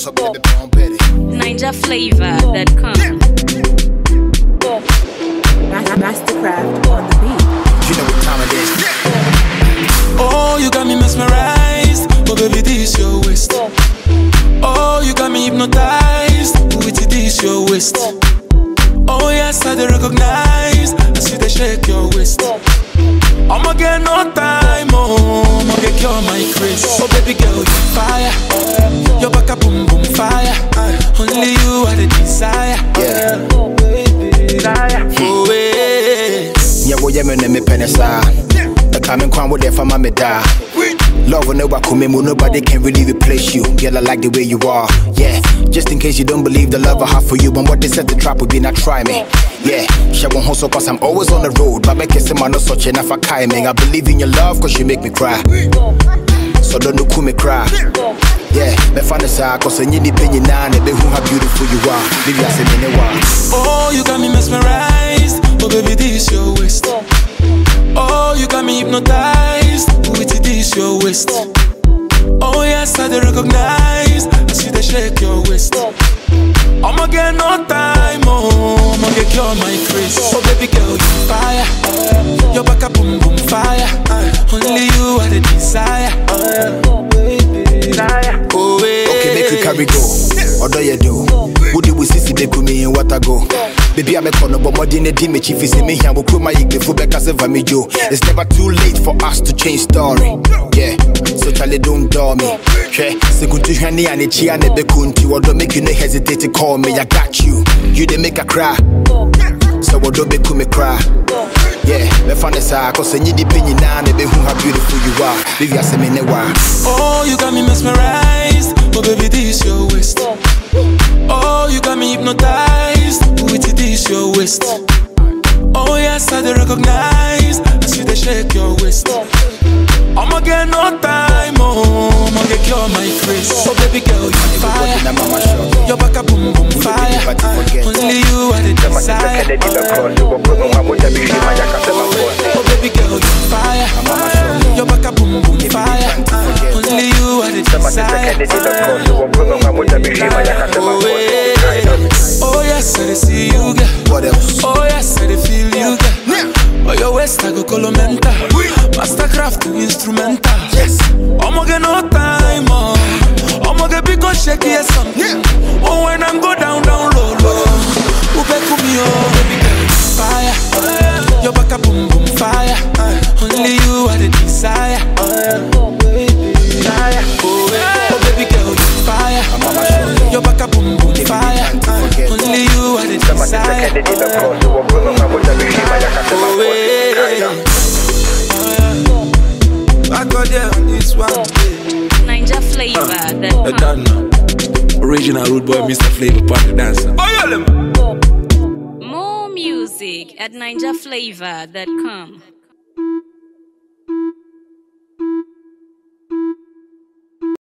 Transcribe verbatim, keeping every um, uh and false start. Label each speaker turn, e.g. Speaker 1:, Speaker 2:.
Speaker 1: so baby, born better.
Speaker 2: Ninja flavor that come.
Speaker 3: Mastercraft on the beat.
Speaker 1: You know what time it is.
Speaker 4: Oh, you got me mesmerized. Oh, baby, this your waist. Oh, you got me hypnotized. With this your waist. Oh, yes, I do recognize. I see they shake your waist. I'ma get no time, oh, I'ma get cure my craze. Oh, baby girl, you fire. Your back a boom boom fire. Only you are the desire.
Speaker 1: Yeah.
Speaker 4: Oh, baby. Oh, yeah.
Speaker 1: Yeah, boy, yeah, me me penisa. The coming crown with that for my da. Love will never come in, nobody can really replace you. Girl, I like the way you are. Yeah, just in case you don't believe the love I have for you, but what they set the trap would be not try me. Yeah, she won't hustle cause I'm always on the road. But make it seem I'm not such enough for timing. I believe in your love cause you make me cry. So don't do me cry. Yeah, me fantasy cause I need the opinion now. And who how beautiful you are. Maybe I say me no one.
Speaker 4: Oh, you got me mesmerized. Oh, baby, this your waist. Oh, you got me hypnotized. With this your waist. Oh, yes, I do recognize. I see they shake your waist. I'ma get no time, oh, I'ma get cure my craze. Oh, baby girl, you fire. Your back a boom boom fire. Only you are the desire. Oh, baby. Oh, baby.
Speaker 1: Okay, make you carry go. What do you do? Who do we see they come in what I go? Baby, I'm a corner, but more than a team, chief is in me. I will put my ego for back as a vamijo. It's never too late for us to change story. Yeah, so Charlie, don't door me. Okay, so good to Henny and it's here and the country. Or don't make you no hesitate to call me. I got you. You didn't make a cry. So what don't make me cry. Yeah, me find the side, cause I need the opinion now. And baby, who how beautiful you are. Baby, I say me no one.
Speaker 4: Oh, you got me mesmerized. Oh, baby, this your waist. Oh, you got me hypnotized. With this your waist. Oh, yes, I do recognize. I see they shake your waist. I'ma get no time, oh, I'ma get cure my craze. Oh, baby girl, you fire. Your back a boom boom fire. Only you are the desire. Oh, baby girl, you fire. Your back a boom boom fire. Only you are the desire. Oh, yes, I see you, girl.
Speaker 1: What else?
Speaker 4: Oh, yes, I feel you, girl. Oh, your waist, I go colomenta. Mastercraft instrumental.
Speaker 1: Yes.
Speaker 4: I'ma get no time, oh. I'ma get big or shaky or something. Oh, when I'm go down, down low, low. Who back to me, oh, baby girl, fire. Your back a boom, boom, fire. Only you are the desire. Oh, baby. Oh, baby girl, you fire. Your back a boom, boom, fire. Only you are the desire. Oh, yeah. I got there on this one.
Speaker 2: Ninja flavor
Speaker 4: uh,
Speaker 2: that come.
Speaker 4: Original rude boy, Mister Flavor, party dancer.
Speaker 2: More music at ninja flavor that come.